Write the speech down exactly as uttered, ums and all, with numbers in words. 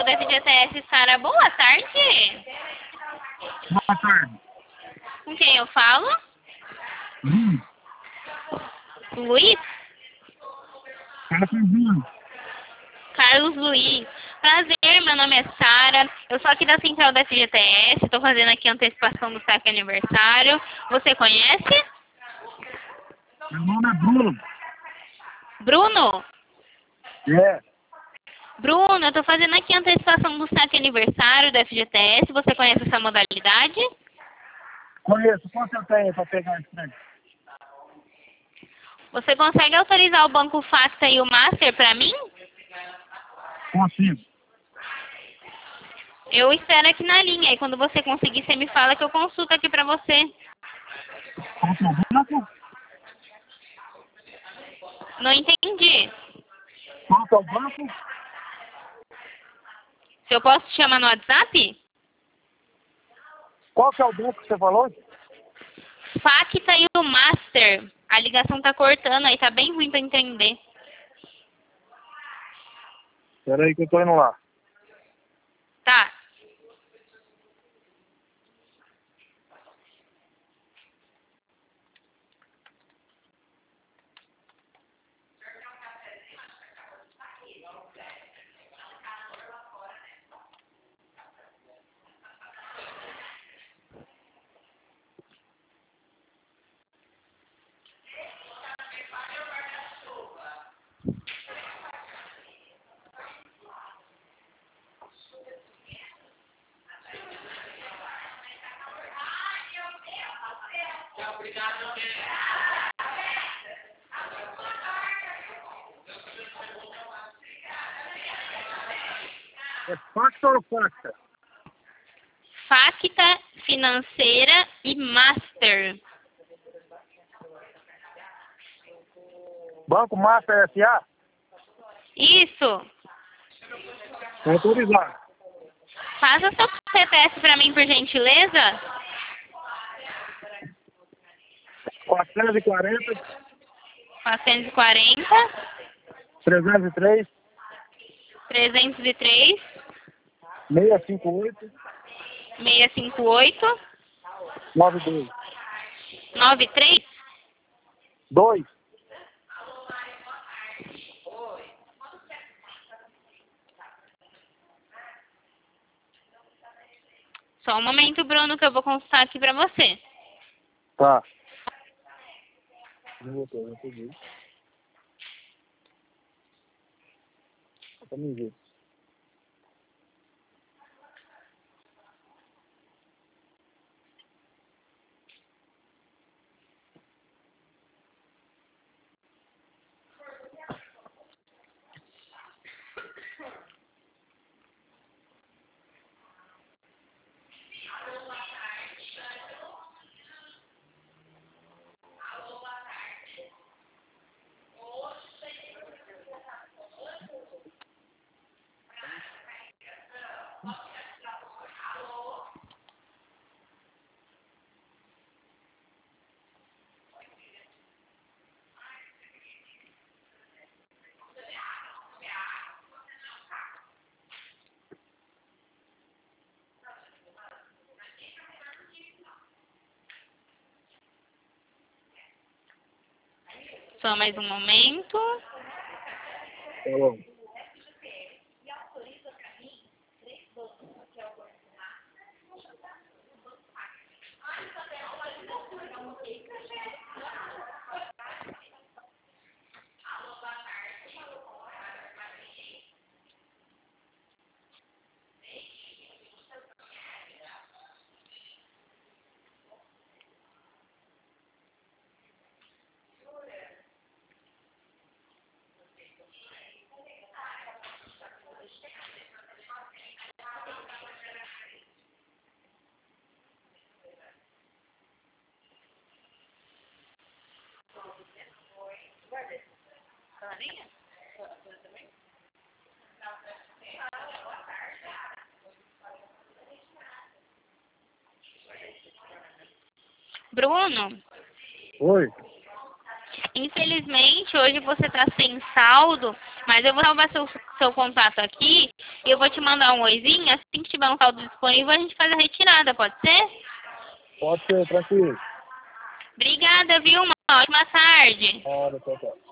do F G T S, Sara. Boa tarde. Boa tarde. Com quem eu falo? Hum. Luiz? Carlos. Carlos Luiz. Prazer, meu nome é Sara. Eu sou aqui da central da F G T S. Estou fazendo aqui a antecipação do saque aniversário. Você conhece? Meu nome é Bruno. Bruno? É. Bruno, eu estou fazendo aqui a antecipação do saque aniversário da F G T S. Você conhece essa modalidade? Conheço. Quanto eu tenho para pegar esse trem? Você consegue autorizar o Banco Facta e o Master para mim? Consigo. Eu espero aqui na linha. E quando você conseguir, você me fala que eu consulto aqui para você. Qual que é o banco? Não entendi. Qual que é o banco? Se eu posso te chamar no WhatsApp? Qual que é o banco que você falou? Facta e o Master. A ligação tá cortando aí, tá bem ruim para entender. Espera aí que eu tô indo lá. Tá. É Facta ou Facta? Facta Financeira e Master. Banco Master S A? Isso. Autorizar. Faça seu C P F para mim, por gentileza. quatrocentos e quarenta, quatrocentos e quarenta, trezentos e três, trezentos e três, seiscentos e cinquenta e oito, seiscentos e cinquenta e oito, noventa e dois. noventa e três. dois. Só um momento, Bruno, que eu vou consultar aqui para você. Tá. Não voltou, não peguei. Pra mim ver. Só mais um momento. Tá bom. Bruno, Oi. Infelizmente, hoje você está sem saldo, mas eu vou salvar seu, seu contato aqui e eu vou te mandar um oizinho. Assim que tiver um saldo disponível, a gente faz a retirada, pode ser? Pode ser, tranquilo. Obrigada, viu? Uma ótima tarde. Olha, tchau, tchau.